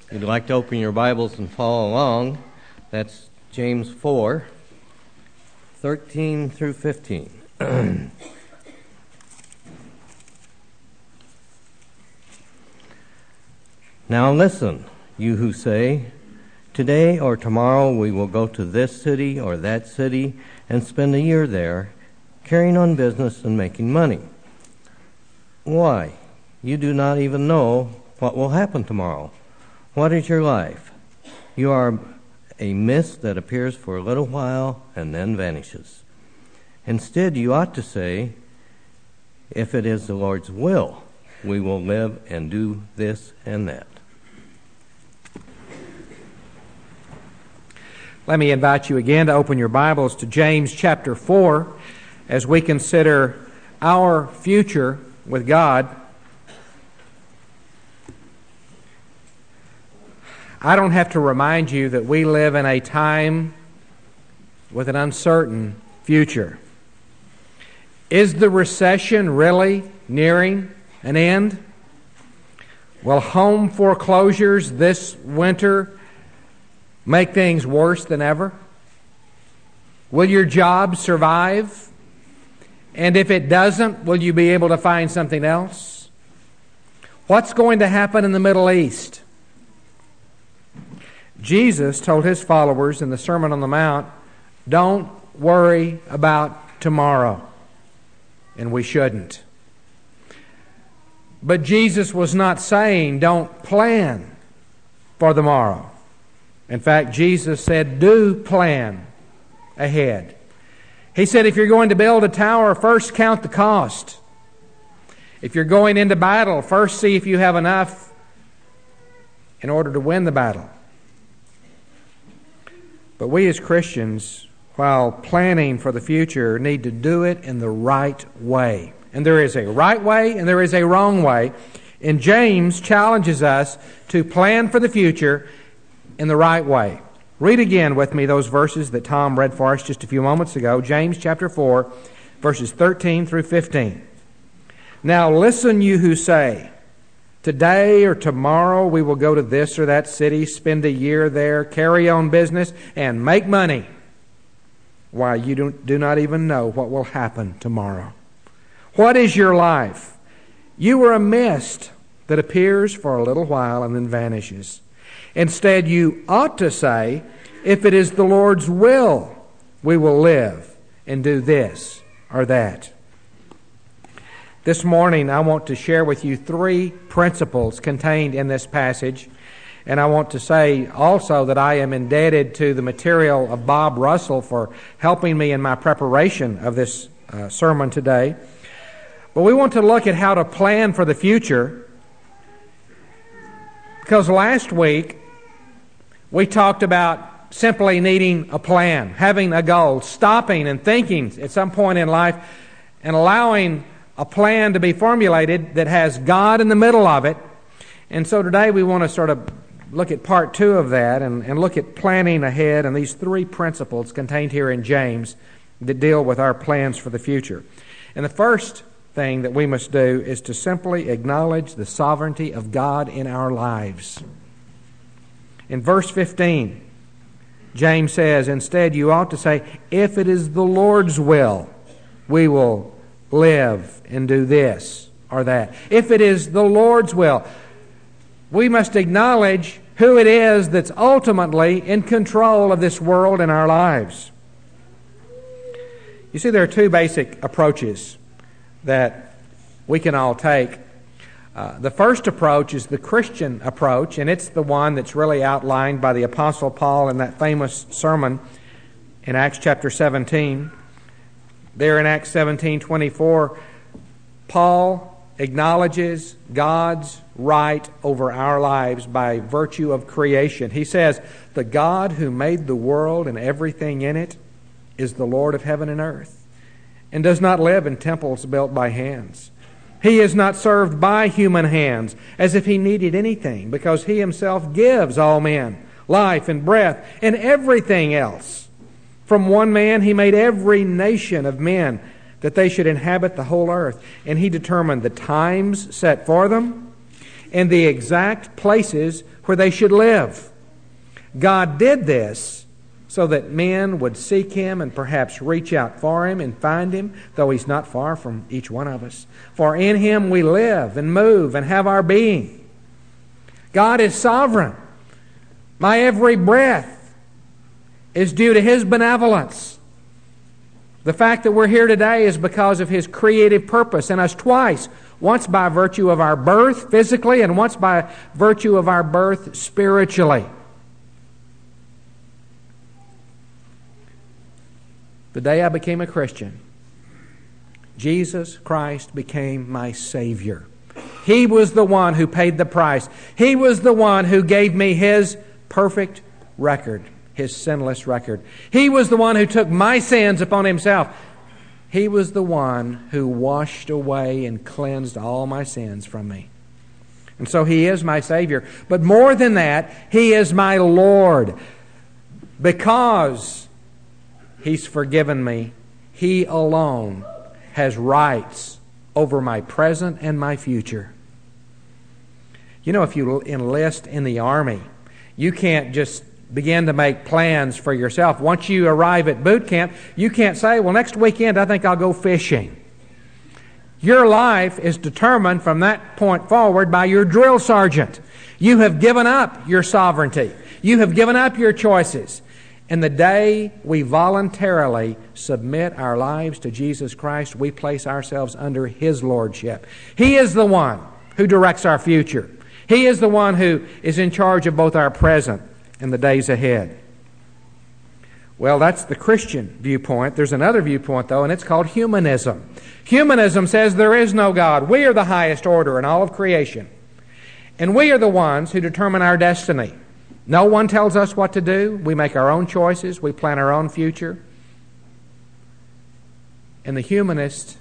If you'd like to open your Bibles and follow along, that's James 4, 13 through 15. Now listen, you who say, today or tomorrow we will go to this city or that city and spend a year there, carrying on business and making money. Why? You do not even know what will happen tomorrow. What is your life? You are a mist that appears for a little while and then vanishes. Instead, you ought to say, if it is the Lord's will, we will live and do this and that. Let me invite you again to open your Bibles to James chapter 4 as we consider our future with God. I don't have to remind you that we live in a time with an uncertain future. Is the recession really nearing an end? Will home foreclosures this winter make things worse than ever? Will your job survive? And if it doesn't, will you be able to find something else? What's going to happen in the Middle East? Jesus told his followers in the Sermon on the Mount, don't worry about tomorrow. And we shouldn't. But Jesus was not saying don't plan for tomorrow. In fact, Jesus said do plan ahead. He said if you're going to build a tower, first count the cost. If you're going into battle, first see if you have enough in order to win the battle. But we as Christians, while planning for the future, need to do it in the right way. And there is a right way and there is a wrong way. And James challenges us to plan for the future in the right way. Read again with me those verses that Tom read for us just a few moments ago. James chapter 4, verses 13 through 15. Now listen, you who say, today or tomorrow we will go to this or that city, spend a year there, carry on business, and make money. Why, you do not even know what will happen tomorrow. What is your life? You are a mist that appears for a little while and then vanishes. Instead, you ought to say, if it is the Lord's will, we will live and do this or that. This morning, I want to share with you 3 principles contained in this passage. And I want to say also that I am indebted to the material of Bob Russell for helping me in my preparation of this sermon today. But we want to look at how to plan for the future. Because last week, we talked about simply needing a plan, having a goal, stopping and thinking at some point in life and allowing a plan to be formulated that has God in the middle of it. And so today we want to sort of look at part 2 of that and look at planning ahead and these 3 principles contained here in James that deal with our plans for the future. And the first thing that we must do is to simply acknowledge the sovereignty of God in our lives. In verse 15, James says, instead you ought to say, if it is the Lord's will, we will live and do this or that. If it is the Lord's will, we must acknowledge who it is that's ultimately in control of this world and our lives. You see, there are 2 basic approaches that we can all take. The first approach is the Christian approach, and it's the one that's really outlined by the Apostle Paul in that famous sermon in Acts chapter 17. There in Acts 17:24, Paul acknowledges God's right over our lives by virtue of creation. He says, the God who made the world and everything in it is the Lord of heaven and earth, and does not live in temples built by hands. He is not served by human hands as if he needed anything, because he himself gives all men life and breath and everything else. From one man he made every nation of men that they should inhabit the whole earth. And he determined the times set for them in the exact places where they should live. God did this so that men would seek Him and perhaps reach out for Him and find Him, though He's not far from each one of us. For in Him we live and move and have our being. God is sovereign. My every breath is due to His benevolence. The fact that we're here today is because of His creative purpose in us twice. Once by virtue of our birth physically and once by virtue of our birth spiritually. The day I became a Christian, Jesus Christ became my Savior. He was the one who paid the price. He was the one who gave me His perfect record, His sinless record. He was the one who took my sins upon Himself. He was the one who washed away and cleansed all my sins from me. And so He is my Savior. But more than that, He is my Lord. Because He's forgiven me, He alone has rights over my present and my future. You know, if you enlist in the Army, you can't just begin to make plans for yourself. Once you arrive at boot camp, you can't say, well, next weekend I think I'll go fishing. Your life is determined from that point forward by your drill sergeant. You have given up your sovereignty. You have given up your choices. And the day we voluntarily submit our lives to Jesus Christ, we place ourselves under His lordship. He is the one who directs our future. He is the one who is in charge of both our present and the days ahead. Well, that's the Christian viewpoint. There's another viewpoint, though, and it's called humanism. Humanism says there is no God. We are the highest order in all of creation. And we are the ones who determine our destiny. No one tells us what to do. We make our own choices. We plan our own future. And the humanist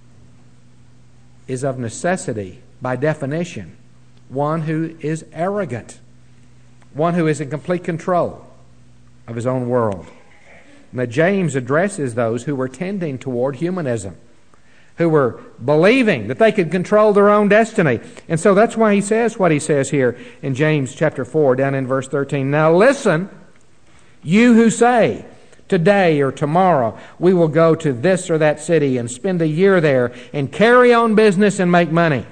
is of necessity, by definition, one who is arrogant, one who is in complete control of his own world. Now, James addresses those who were tending toward humanism, who were believing that they could control their own destiny. And so that's why he says what he says here in James chapter 4, down in verse 13. Now listen, you who say, today or tomorrow we will go to this or that city and spend a year there and carry on business and make money.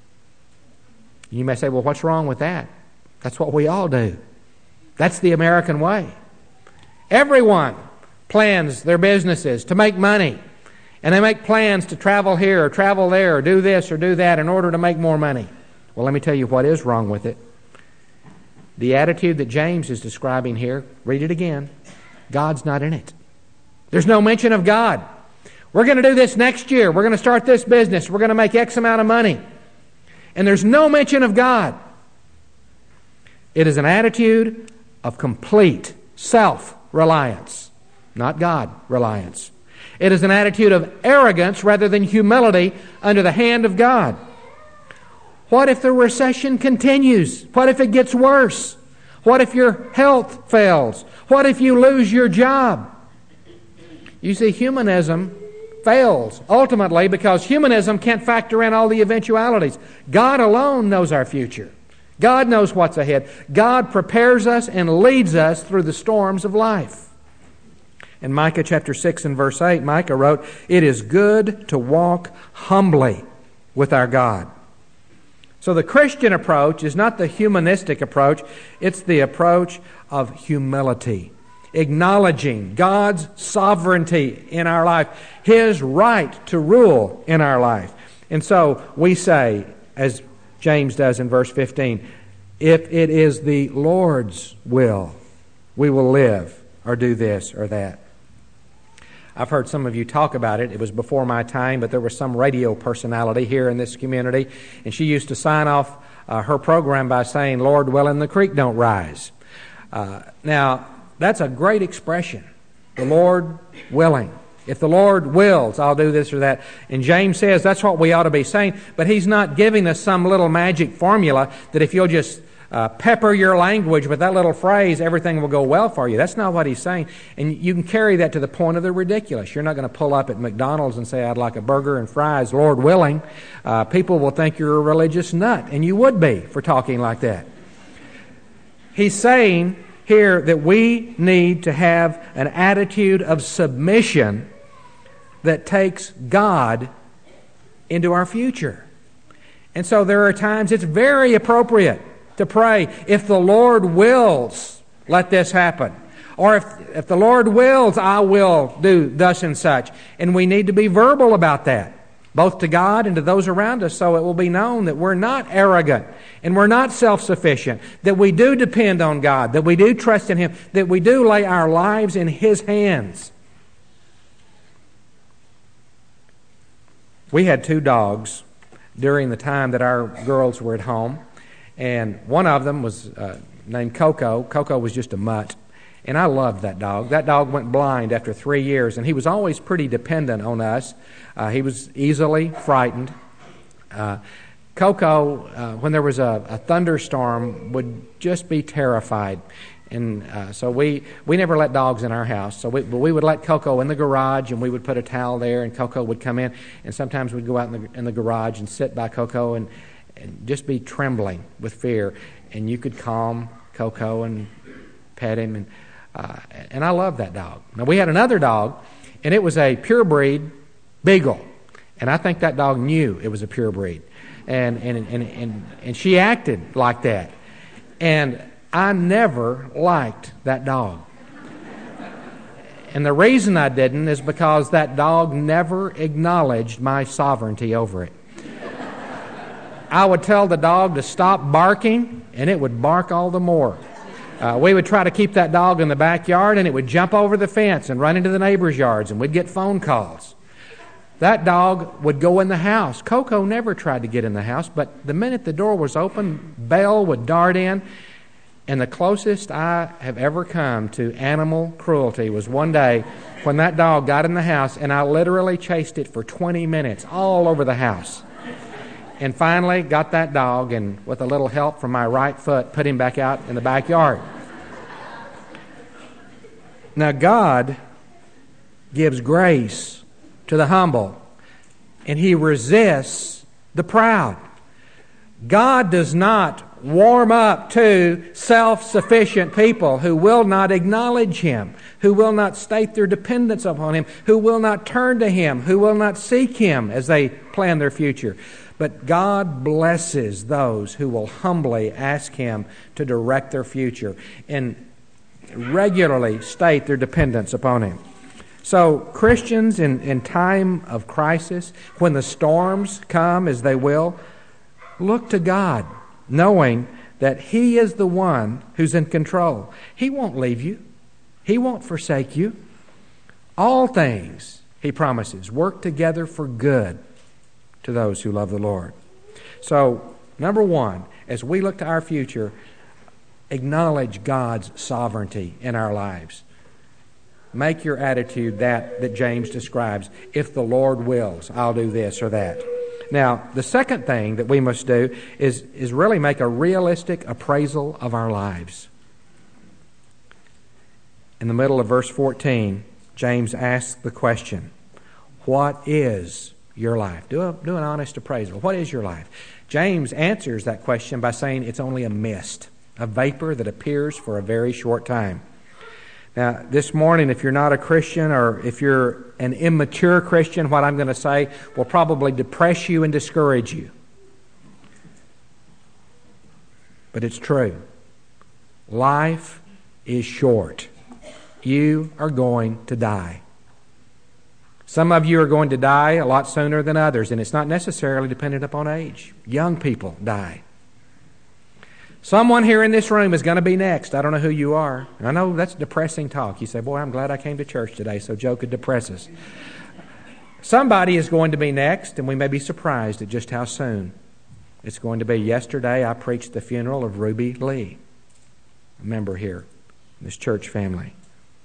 You may say, well, what's wrong with that? That's what we all do. That's the American way. Everyone plans their businesses to make money. And they make plans to travel here or travel there or do this or do that in order to make more money. Well, let me tell you what is wrong with it. The attitude that James is describing here, read it again, God's not in it. There's no mention of God. We're going to do this next year. We're going to start this business. We're going to make X amount of money. And there's no mention of God. It is an attitude of complete self-reliance, not God-reliance. It is an attitude of arrogance rather than humility under the hand of God. What if the recession continues? What if it gets worse? What if your health fails? What if you lose your job? You see, humanism fails ultimately because humanism can't factor in all the eventualities. God alone knows our future. God knows what's ahead. God prepares us and leads us through the storms of life. In Micah chapter 6 and verse 8, Micah wrote, "It is good to walk humbly with our God." So the Christian approach is not the humanistic approach. It's the approach of humility, acknowledging God's sovereignty in our life, His right to rule in our life. And so we say, as James does in verse 15, if it is the Lord's will, we will live or do this or that. I've heard some of you talk about it. It was before my time, but there was some radio personality here in this community, and she used to sign off her program by saying, "Lord willing, the creek don't rise." Now, that's a great expression. The Lord willing. If the Lord wills, I'll do this or that. And James says that's what we ought to be saying, but he's not giving us some little magic formula that if you'll just pepper your language with that little phrase, everything will go well for you. That's not what he's saying. And you can carry that to the point of the ridiculous. You're not going to pull up at McDonald's and say, I'd like a burger and fries, Lord willing. People will think you're a religious nut, and you would be for talking like that. He's saying here that we need to have an attitude of submission that takes God into our future. And so there are times it's very appropriate to pray, if the Lord wills, let this happen. Or if the Lord wills, I will do thus and such. And we need to be verbal about that, both to God and to those around us, so it will be known that we're not arrogant and we're not self-sufficient, that we do depend on God, that we do trust in Him, that we do lay our lives in His hands. We had 2 dogs during the time that our girls were at home, and one of them was named Coco. Coco was just a mutt, and I loved that dog. That dog went blind after 3 years, and he was always pretty dependent on us. He was easily frightened. Coco, when there was a thunderstorm, would just be terrified. And so we never let dogs in our house. So we would let Coco in the garage, and we would put a towel there, and Coco would come in. And sometimes we'd go out in the garage and sit by Coco and just be trembling with fear. And you could calm Coco and pet him. And I loved that dog. Now, we had another dog, and it was a purebred beagle. And I think that dog knew it was a purebred. And she acted like that. And I never liked that dog. And the reason I didn't is because that dog never acknowledged my sovereignty over it. I would tell the dog to stop barking, and it would bark all the more. We would try to keep that dog in the backyard, and it would jump over the fence and run into the neighbors' yards, and we'd get phone calls. That dog would go in the house. Coco never tried to get in the house, but the minute the door was open, Belle would dart in. And the closest I have ever come to animal cruelty was one day when that dog got in the house, and I literally chased it for 20 minutes all over the house. And finally got that dog, and with a little help from my right foot, put him back out in the backyard. Now, God gives grace to the humble, and He resists the proud. God does not warm up to self-sufficient people who will not acknowledge Him, who will not state their dependence upon Him, who will not turn to Him, who will not seek Him as they plan their future. But God blesses those who will humbly ask Him to direct their future and regularly state their dependence upon Him. So Christians in time of crisis, when the storms come as they will, look to God, knowing that He is the one who's in control. He won't leave you. He won't forsake you. All things, He promises, work together for good to those who love the Lord. So, number one, as we look to our future, acknowledge God's sovereignty in our lives. Make your attitude that James describes. If the Lord wills, I'll do this or that. Now, the second thing that we must do is really make a realistic appraisal of our lives. In the middle of verse 14, James asks the question, what is your life? Do an honest appraisal. What is your life? James answers that question by saying it's only a mist, a vapor that appears for a very short time. Now, this morning, if you're not a Christian or if you're an immature Christian, what I'm going to say will probably depress you and discourage you. But it's true. Life is short. You are going to die. Some of you are going to die a lot sooner than others, and it's not necessarily dependent upon age. Young people die. Someone here in this room is going to be next. I don't know who you are. I know that's depressing talk. You say, boy, I'm glad I came to church today so Joe could depress us. Somebody is going to be next, and we may be surprised at just how soon it's going to be. Yesterday, I preached the funeral of Ruby Lee, a member here in this church family.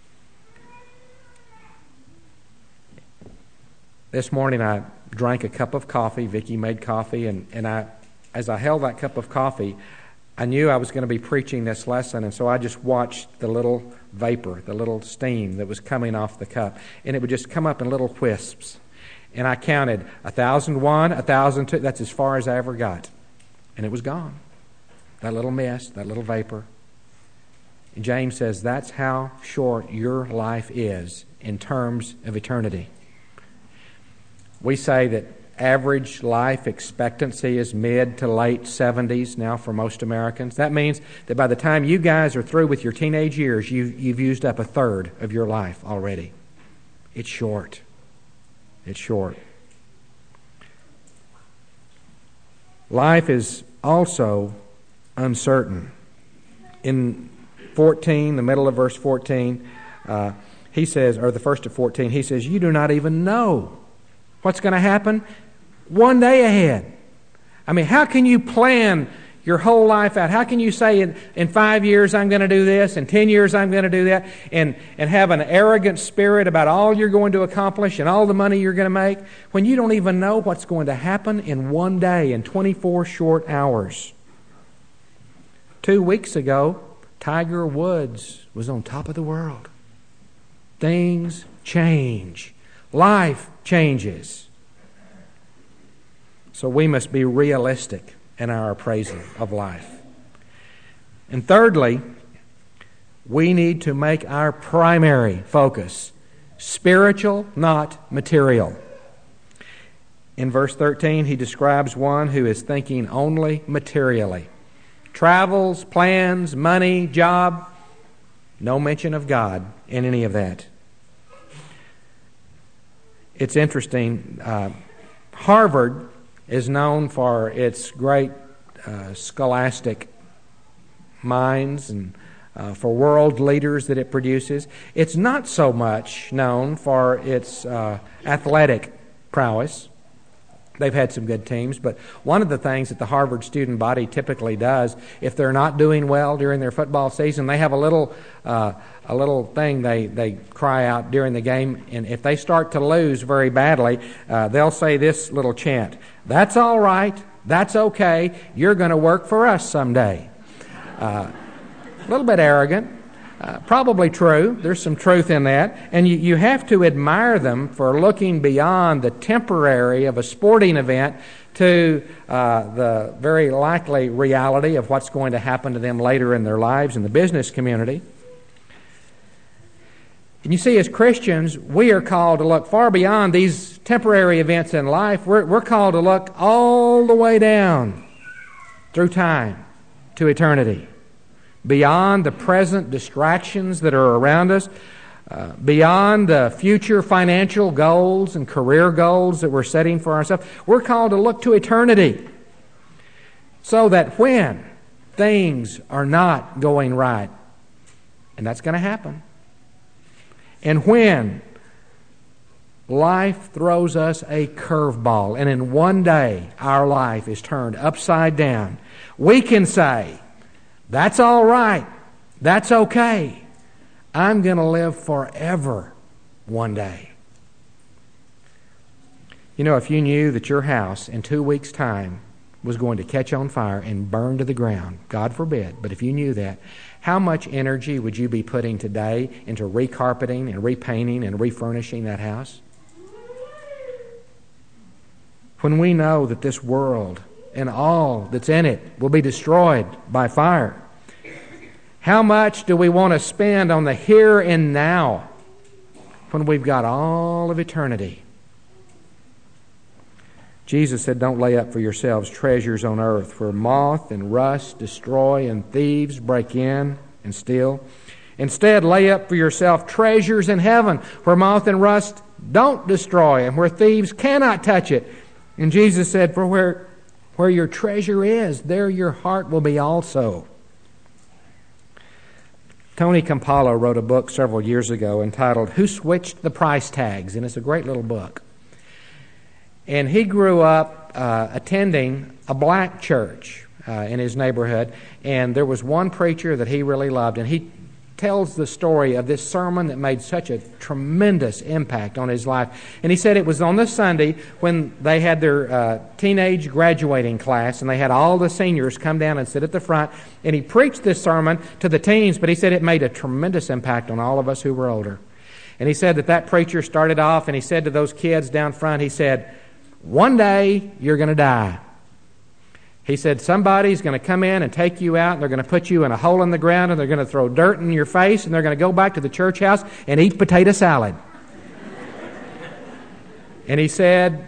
This morning, I drank a cup of coffee. Vicki made coffee, and as I held that cup of coffee, I knew I was going to be preaching this lesson, and so I just watched the little vapor, the little steam that was coming off the cup, and it would just come up in little wisps. And I counted 1,001, 1,002. That's as far as I ever got. And it was gone. That little mist, that little vapor. And James says that's how short your life is in terms of eternity. We say that average life expectancy is mid to late 70s now for most Americans. That means that by the time you guys are through with your teenage years, you've used up a third of your life already. It's short. It's short. Life is also uncertain. In 14, the middle of verse 14, he says, or the first of 14, he says, you do not even know what's going to happen one day ahead. I mean, how can you plan your whole life out? How can you say in 5 years I'm going to do this, in 10 years I'm going to do that, and have an arrogant spirit about all you're going to accomplish and all the money you're going to make, when you don't even know what's going to happen in one day, in 24 short hours? 2 weeks ago, Tiger Woods was on top of the world. Things change. Life changes. So we must be realistic in our appraisal of life. And thirdly, we need to make our primary focus spiritual, not material. In verse 13, he describes one who is thinking only materially. Travels, plans, money, job, no mention of God in any of that. It's interesting. Harvard is known for its great scholastic minds and for world leaders that it produces. It's not so much known for its athletic prowess. They've had some good teams, but one of the things that the Harvard student body typically does, if they're not doing well during their football season, they have a little thing they cry out during the game, and if they start to lose very badly, they'll say this little chant: "That's all right, that's okay, you're going to work for us someday." A little bit arrogant. Probably true. There's some truth in that. And you have to admire them for looking beyond the temporary of a sporting event to the very likely reality of what's going to happen to them later in their lives in the business community. And you see, as Christians, we are called to look far beyond these temporary events in life. We're called to look all the way down through time to eternity. Beyond the present distractions that are around us, beyond the future financial goals and career goals that we're setting for ourselves, we're called to look to eternity so that when things are not going right, and that's going to happen, and when life throws us a curveball, and in one day our life is turned upside down, we can say, "That's all right. That's okay. I'm going to live forever one day." You know, if you knew that your house in 2 weeks' time was going to catch on fire and burn to the ground, God forbid, but if you knew that, how much energy would you be putting today into recarpeting and repainting and refurnishing that house? When we know that this world and all that's in it will be destroyed by fire, how much do we want to spend on the here and now when we've got all of eternity? Jesus said, "Don't lay up for yourselves treasures on earth, where moth and rust destroy and thieves break in and steal. Instead, lay up for yourself treasures in heaven, where moth and rust don't destroy and where thieves cannot touch it." And Jesus said, "For where your treasure is, there your heart will be also." Tony Campolo wrote a book several years ago entitled "Who Switched the Price Tags?" and it's a great little book. And he grew up attending a black church in his neighborhood, and there was one preacher that he really loved, and he tells the story of this sermon that made such a tremendous impact on his life. And he said it was on the Sunday when they had their teenage graduating class, and they had all the seniors come down and sit at the front, and he preached this sermon to the teens, but he said it made a tremendous impact on all of us who were older. And he said that preacher started off, and he said to those kids down front, he said, "One day you're going to die." He said, somebody's going to come in and take you out, and they're going to put you in a hole in the ground, and they're going to throw dirt in your face, and they're going to go back to the church house and eat potato salad. And he said,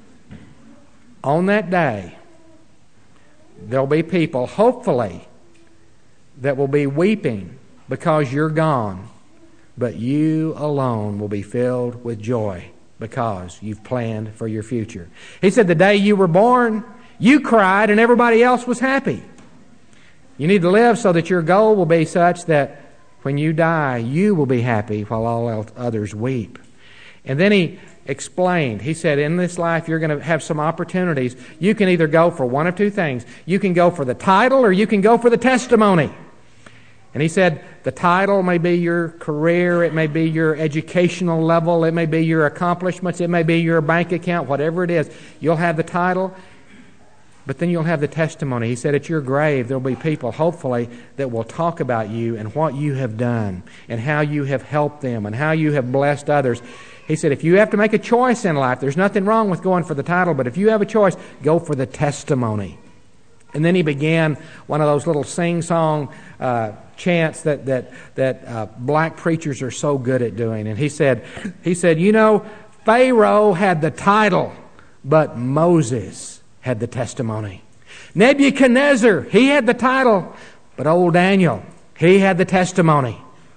on that day, there'll be people, hopefully, that will be weeping because you're gone, but you alone will be filled with joy because you've planned for your future. He said, the day you were born, you cried and everybody else was happy. You need to live so that your goal will be such that when you die, you will be happy while all others weep. And then he explained, he said, in this life you're going to have some opportunities. You can either go for one of two things. You can go for the title or you can go for the testimony. And he said, the title may be your career, it may be your educational level, it may be your accomplishments, it may be your bank account, whatever it is. You'll have the title, but then you'll have the testimony. He said, at your grave, there'll be people, hopefully, that will talk about you and what you have done and how you have helped them and how you have blessed others. He said, if you have to make a choice in life, there's nothing wrong with going for the title, but if you have a choice, go for the testimony. And then he began one of those little sing-song chants that black preachers are so good at doing. And he said, you know, Pharaoh had the title, but Moses had the testimony. Nebuchadnezzar, he had the title, but old Daniel, he had the testimony.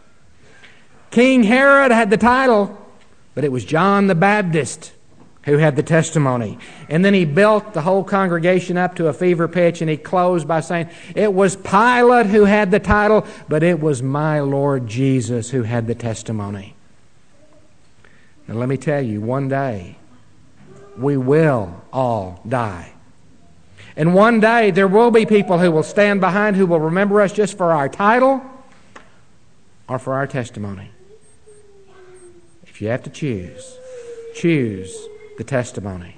King Herod had the title, but it was John the Baptist who had the testimony. And then he built the whole congregation up to a fever pitch, and he closed by saying, it was Pilate who had the title, but it was my Lord Jesus who had the testimony. Now let me tell you, one day we will all die. And one day there will be people who will stand behind, who will remember us just for our title or for our testimony. If you have to choose the testimony.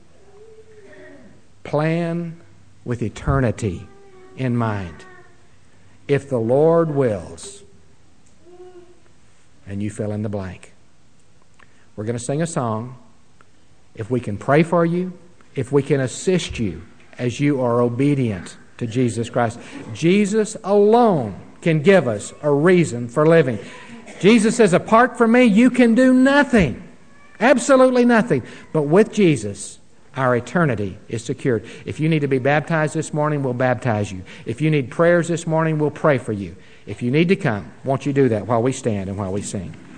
Plan with eternity in mind. If the Lord wills, and you fill in the blank. We're going to sing a song. If we can pray for you, if we can assist you as you are obedient to Jesus Christ. Jesus alone can give us a reason for living. Jesus says, apart from me, you can do nothing. Absolutely nothing. But with Jesus, our eternity is secured. If you need to be baptized this morning, we'll baptize you. If you need prayers this morning, we'll pray for you. If you need to come, won't you do that while we stand and while we sing?